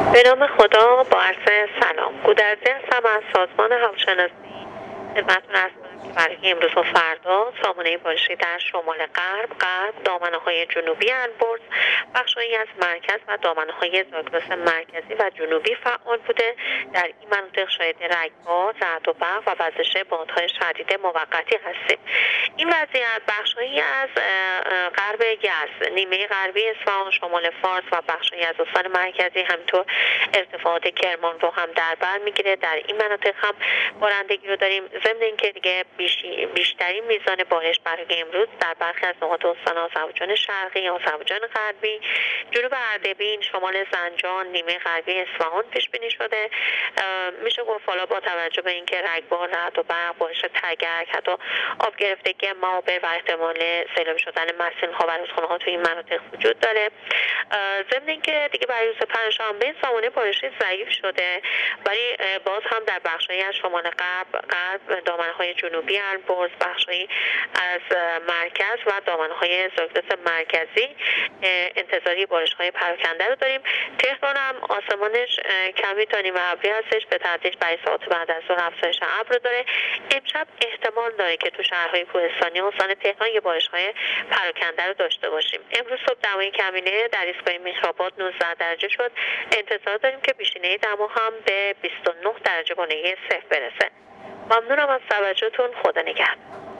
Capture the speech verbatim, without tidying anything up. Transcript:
به نام خدا، با عرض سلام. گودرزی هستم از سازمان هواشناسی. خدمتتون عرض کنم که برای امروز و فردا سامانه بارشی در شمال غرب، غرب، دامنه‌های جنوبی البرز، بخش‌هایی از مرکز و دامنه‌های زاگرس مرکزی و جنوبی فعال بوده. در این مناطق شاهد رگبار، رعد و برق و وزش بادهای شدید موقتی هستیم. این وضعیت بخش‌هایی از غرب یزد، نیمه غربی اصفهان، شمال فارس و بخش‌هایی از استان مرکزی، همینطور ارتفاعات کرمان رو هم در بر میگیره. در این مناطق هم بارندگی رو داریم. ضمن اینکه دیگه بیشترین میزان بارش برای امروز در برخی از نقاط استان آذربایجان شرقی، آذربایجان غربی، جنوب اردبیل، شمال زنجان، نیمه غربی اصفهان پیش بینی شده. میشه گفت حالا با توجه به اینکه رگبار، رعد و برق، بارش تگرگ، حتی آب گرفتگی مابر و احتمال سیلاب شدن مسیل‌ها و رودخانه‌ها توی این مناطق وجود داره. ضمن اینکه دیگه برای روز پنجشنبه سامانه بارشی ضعیف شده، ولی باز هم در بخش‌هایی از شمال غرب، غرب، دامنه‌های جنوبی البرز، بخش‌هایی از مرکز و دامنه‌های زاگرس مرکزی انتظاری بارش‌های پراکنده رو داریم. تهران هم آسمانش کمی تا نیمه ابری هستش، به تدریج برای ساعات بعد از ظهر افزایش ابر داره. امشب احتمال داره که تو شهرهای کوهستانی و استان تهران یه بارش‌های پراکنده رو داشته باشیم. امروز صبح دمای کمینه در ایستگاه مهرآباد نوزده درجه شد. انتظار داریم که بیشینه دما هم به بیست و نه درجه با نگه صفر برسه. ممنونم از توجهتون. خدا نگهدار.